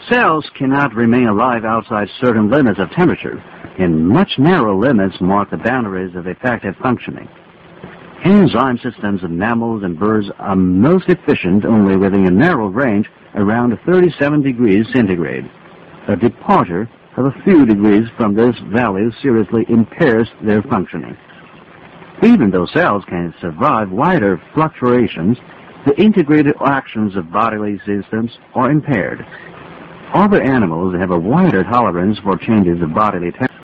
Cells cannot remain alive outside certain limits of temperature, and much narrow limits mark the boundaries of effective functioning. Enzyme systems of mammals and birds are most efficient only within a narrow range around 37 degrees centigrade. A departure of a few degrees from this value seriously impairs their functioning. Even though cells can survive wider fluctuations, the integrated actions of bodily systems are impaired. Other animals have a wider tolerance for changes of bodily temperature.